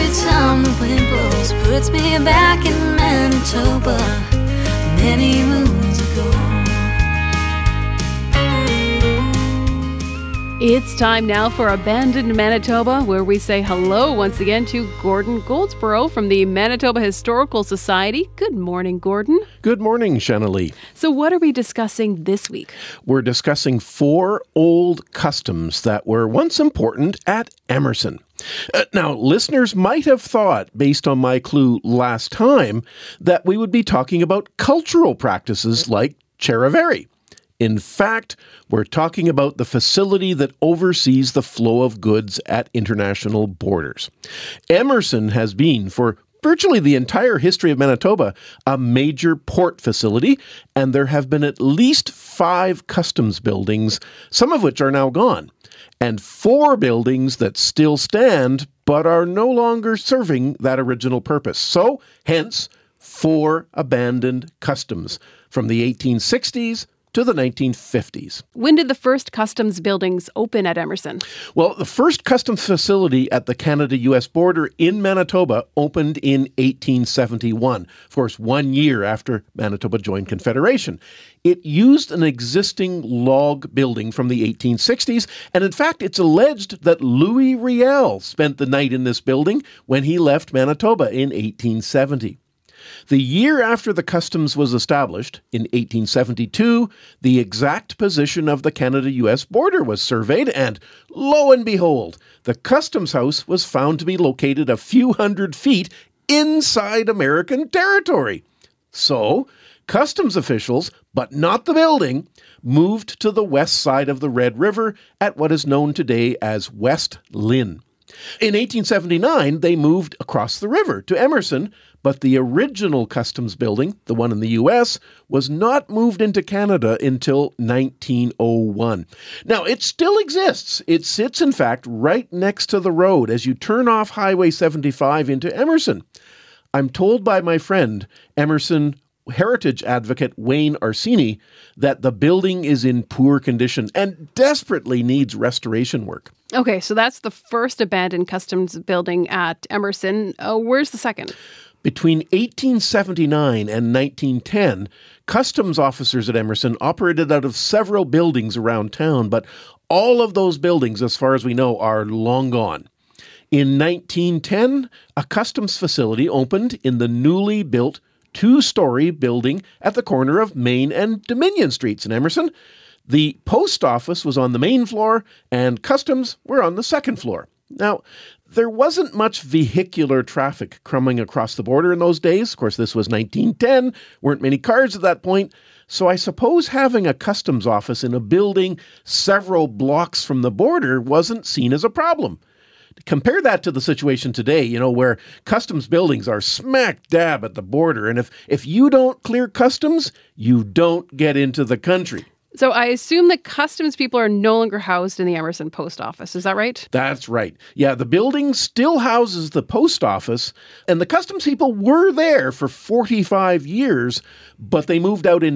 Every time the wind blows, puts me back in Manitoba, many moons ago. It's time now for Abandoned Manitoba, where we say hello once again to Gordon Goldsborough from the Manitoba Historical Society. Good morning, Gordon. Good morning, Shanalee. So what are we discussing this week? We're discussing 4 old customs that were once important at Emerson. Now, listeners might have thought, based on my clue last time, that we would be talking about cultural practices like Charivari. In fact, we're talking about the facility that oversees the flow of goods at international borders. Emerson has been, for virtually the entire history of Manitoba, a major port facility, and there have been at least 5 customs buildings, some of which are now gone, and 4 buildings that still stand but are no longer serving that original purpose. So, hence, 4 abandoned customs from the 1860s to the 1950s. When did the first customs buildings open at Emerson? Well, the first customs facility at the Canada-US border in Manitoba opened in 1871, of course, 1 year after Manitoba joined Confederation. It used an existing log building from the 1860s, and in fact, it's alleged that Louis Riel spent the night in this building when he left Manitoba in 1870. The year after the customs was established, in 1872, the exact position of the Canada-US border was surveyed, and lo and behold, the customs house was found to be located a few hundred feet inside American territory. So, customs officials, but not the building, moved to the west side of the Red River at what is known today as West Lynn. In 1879, they moved across the river to Emerson, but the original customs building, the one in the U.S., was not moved into Canada until 1901. Now, it still exists. It sits, in fact, right next to the road as you turn off Highway 75 into Emerson. I'm told by my friend, Emerson heritage advocate Wayne Arsini, that the building is in poor condition and desperately needs restoration work. Okay, so that's the first abandoned customs building at Emerson. Where's the second? Between 1879 and 1910, customs officers at Emerson operated out of several buildings around town, but all of those buildings, as far as we know, are long gone. In 1910, a customs facility opened in the newly built 2-story building at the corner of Main and Dominion Streets in Emerson. The post office was on the main floor, and customs were on the second floor. Now, there wasn't much vehicular traffic coming across the border in those days. Of course, this was 1910, weren't many cars at that point, so I suppose having a customs office in a building several blocks from the border wasn't seen as a problem. Compare that to the situation today, where customs buildings are smack dab at the border, and if you don't clear customs, you don't get into the country. So I assume that customs people are no longer housed in the Emerson post office. Is that right? That's right. Yeah, the building still houses the post office, and the customs people were there for 45 years, but they moved out in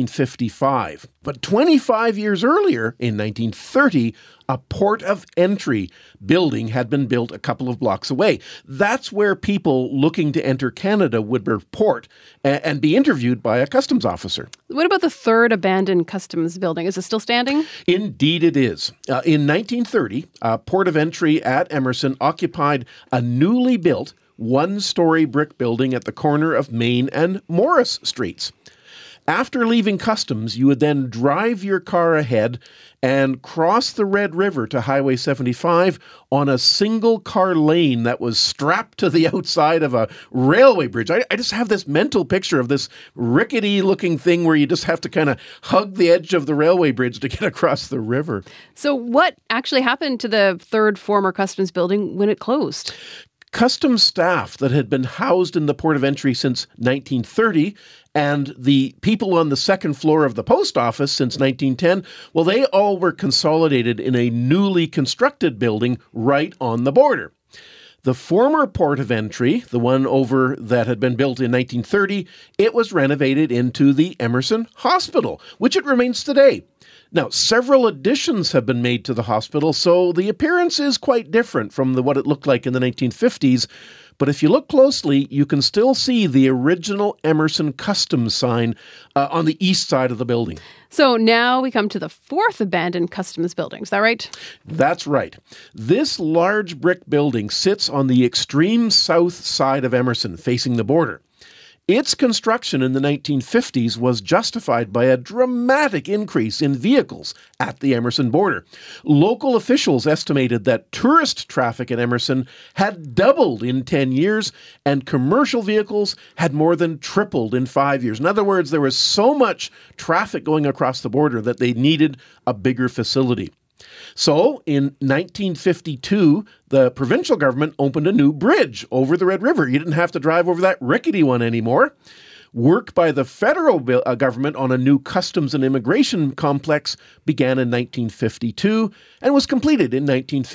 1955. But 25 years earlier, in 1930, a port of entry building had been built a couple of blocks away. That's where people looking to enter Canada would report and be interviewed by a customs officer. What about the third abandoned customs building? Is it still standing? Indeed it is. In 1930, a port of entry at Emerson occupied a newly built 1-story brick building at the corner of Main and Morris Streets. After leaving customs, you would then drive your car ahead and cross the Red River to Highway 75 on a single-car lane that was strapped to the outside of a railway bridge. I just have this mental picture of this rickety-looking thing where you just have to kind of hug the edge of the railway bridge to get across the river. So what actually happened to the third former customs building when it closed? Customs staff that had been housed in the port of entry since 1930 and the people on the second floor of the post office since 1910, well, they all were consolidated in a newly constructed building right on the border. The former port of entry, the one over that had been built in 1930, it was renovated into the Emerson Hospital, which it remains today. Now, several additions have been made to the hospital, so the appearance is quite different from what it looked like in the 1950s, But if you look closely, you can still see the original Emerson Customs sign on the east side of the building. So now we come to the fourth abandoned customs building. Is that right? That's right. This large brick building sits on the extreme south side of Emerson, facing the border. Its construction in the 1950s was justified by a dramatic increase in vehicles at the Emerson border. Local officials estimated that tourist traffic in Emerson had doubled in 10 years, and commercial vehicles had more than tripled in 5 years. In other words, there was so much traffic going across the border that they needed a bigger facility. So, in 1952, the provincial government opened a new bridge over the Red River. You didn't have to drive over that rickety one anymore. Work by the federal government on a new customs and immigration complex began in 1952 and was completed in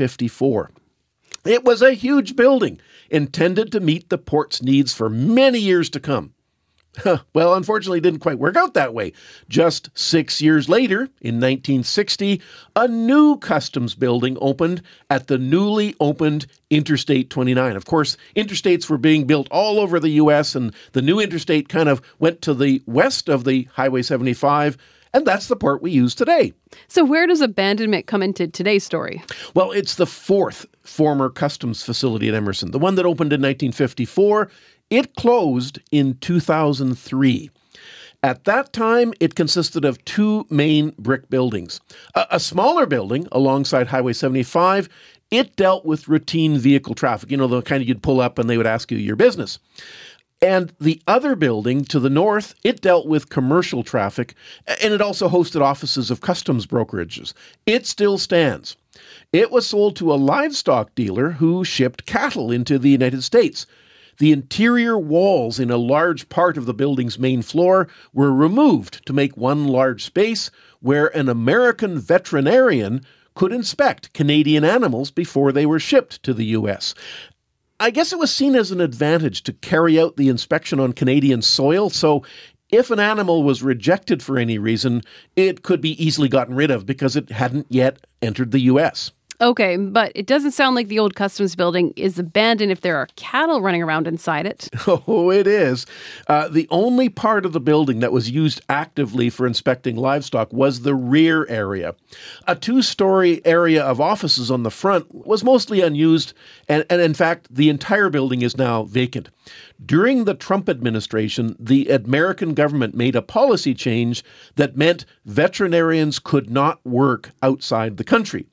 1954. It was a huge building intended to meet the port's needs for many years to come. Well, unfortunately, it didn't quite work out that way. Just 6 years later, in 1960, a new customs building opened at the newly opened Interstate 29. Of course, interstates were being built all over the U.S., and the new interstate kind of went to the west of the Highway 75, and that's the port we use today. So where does abandonment come into today's story? Well, it's the fourth former customs facility at Emerson, the one that opened in 1954. It closed in 2003. At that time, it consisted of two main brick buildings. A smaller building alongside Highway 75, it dealt with routine vehicle traffic, you know, the kind you'd pull up and they would ask you your business. And the other building to the north, it dealt with commercial traffic, and it also hosted offices of customs brokerages. It still stands. It was sold to a livestock dealer who shipped cattle into the United States. The interior walls in a large part of the building's main floor were removed to make one large space where an American veterinarian could inspect Canadian animals before they were shipped to the U.S. I guess it was seen as an advantage to carry out the inspection on Canadian soil, so if an animal was rejected for any reason, it could be easily gotten rid of because it hadn't yet entered the U.S. Okay, but it doesn't sound like the old customs building is abandoned if there are cattle running around inside it. Oh, it is. The only part of the building that was used actively for inspecting livestock was the rear area. A two-story area of offices on the front was mostly unused, and in fact, the entire building is now vacant. During the Trump administration, the American government made a policy change that meant veterinarians could not work outside the country.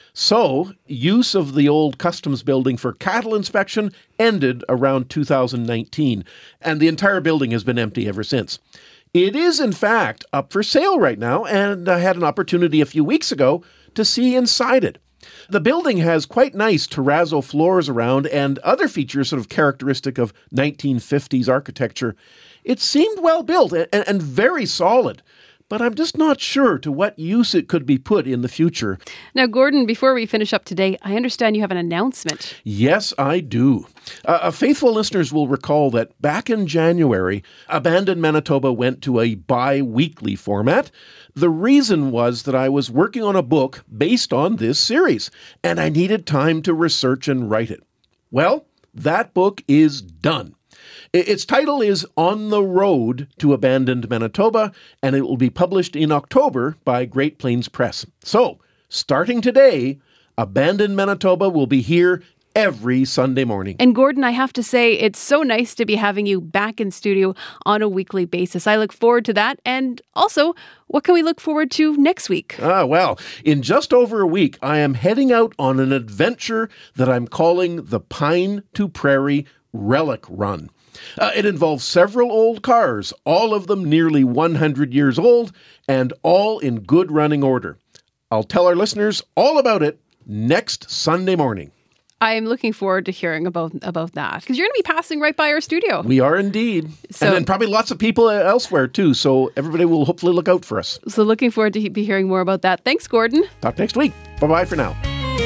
So, use of the old customs building for cattle inspection ended around 2019, and the entire building has been empty ever since. It is, in fact, up for sale right now, and I had an opportunity a few weeks ago to see inside it. The building has quite nice terrazzo floors around and other features sort of characteristic of 1950s architecture. It seemed well built and very solid. But I'm just not sure to what use it could be put in the future. Now, Gordon, before we finish up today, I understand you have an announcement. Yes, I do. Faithful listeners will recall that back in January, Abandoned Manitoba went to a bi-weekly format. The reason was that I was working on a book based on this series, and I needed time to research and write it. Well, that book is done. Its title is On the Road to Abandoned Manitoba, and it will be published in October by Great Plains Press. So, starting today, Abandoned Manitoba will be here every Sunday morning. And Gordon, I have to say, it's so nice to be having you back in studio on a weekly basis. I look forward to that. And also, what can we look forward to next week? Well, in just over a week, I am heading out on an adventure that I'm calling the Pine to Prairie Relic Run. It involves several old cars, all of them nearly 100 years old, and all in good running order. I'll tell our listeners all about it next Sunday morning. I am looking forward to hearing about that, because you're going to be passing right by our studio. We are indeed. And probably lots of people elsewhere, too, so everybody will hopefully look out for us. So looking forward to be hearing more about that. Thanks, Gordon. Talk next week. Bye-bye for now.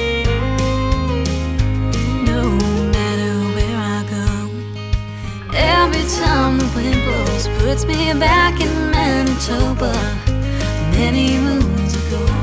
Every time the wind blows puts me back in Manitoba many moons ago.